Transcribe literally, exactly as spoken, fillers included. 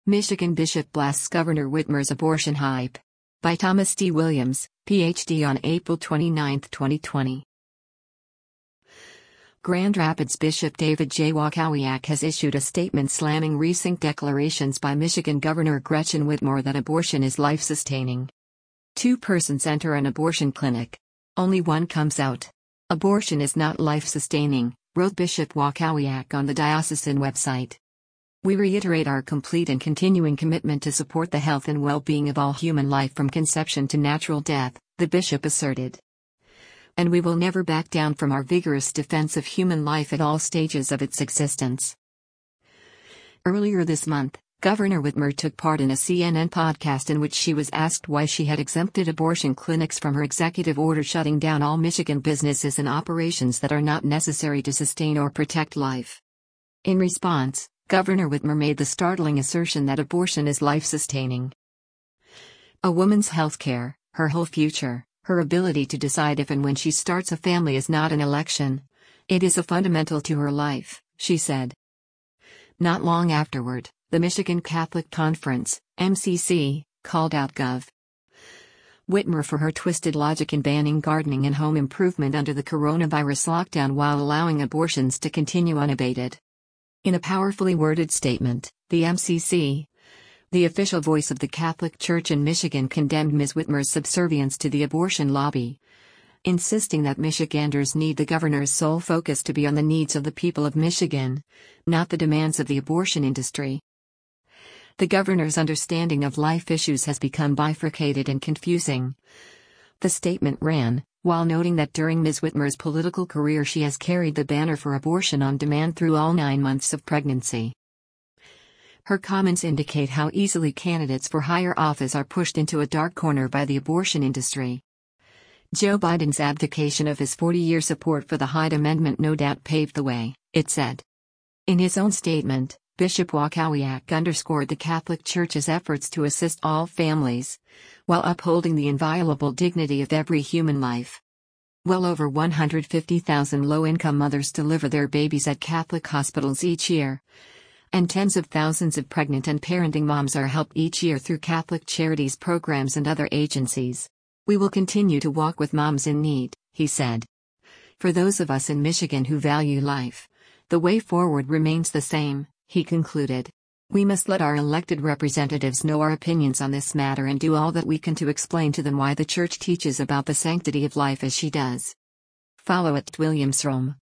Michigan Bishop blasts Governor Whitmer's abortion hype. By Thomas D. Williams, P H D on April twenty-ninth, twenty twenty. Grand Rapids Bishop David J. Wachowiak has issued a statement slamming recent declarations by Michigan Governor Gretchen Whitmer that abortion is life-sustaining. Two persons enter an abortion clinic. Only one comes out. Abortion is not life-sustaining, wrote Bishop Wachowiak on the diocesan website. We reiterate our complete and continuing commitment to support the health and well-being of all human life from conception to natural death, the bishop asserted. And we will never back down from our vigorous defense of human life at all stages of its existence. Earlier this month, Governor Whitmer took part in a C N N podcast in which she was asked why she had exempted abortion clinics from her executive order shutting down all Michigan businesses and operations that are not necessary to sustain or protect life. In response, Governor Whitmer made the startling assertion that abortion is life-sustaining. A woman's health care, her whole future, her ability to decide if and when she starts a family is not an election. It is a fundamental to her life, she said. Not long afterward, the Michigan Catholic Conference, M C C, called out Gov. Whitmer for her twisted logic in banning gardening and home improvement under the coronavirus lockdown while allowing abortions to continue unabated. In a powerfully worded statement, the M C C, the official voice of the Catholic Church in Michigan, condemned Miz Whitmer's subservience to the abortion lobby, insisting that Michiganders need the governor's sole focus to be on the needs of the people of Michigan, not the demands of the abortion industry. The governor's understanding of life issues has become bifurcated and confusing. The statement ran, while noting that during Miz Whitmer's political career she has carried the banner for abortion on demand through all nine months of pregnancy. Her comments indicate how easily candidates for higher office are pushed into a dark corner by the abortion industry. Joe Biden's abdication of his forty-year support for the Hyde Amendment no doubt paved the way, it said. In his own statement, Bishop Wachowiak underscored the Catholic Church's efforts to assist all families, while upholding the inviolable dignity of every human life. Well over one hundred fifty thousand low-income mothers deliver their babies at Catholic hospitals each year, and tens of thousands of pregnant and parenting moms are helped each year through Catholic Charities programs and other agencies. We will continue to walk with moms in need, he said. For those of us in Michigan who value life, the way forward remains the same, he concluded. We must let our elected representatives know our opinions on this matter and do all that we can to explain to them why the Church teaches about the sanctity of life as she does. Follow at Williams Rome.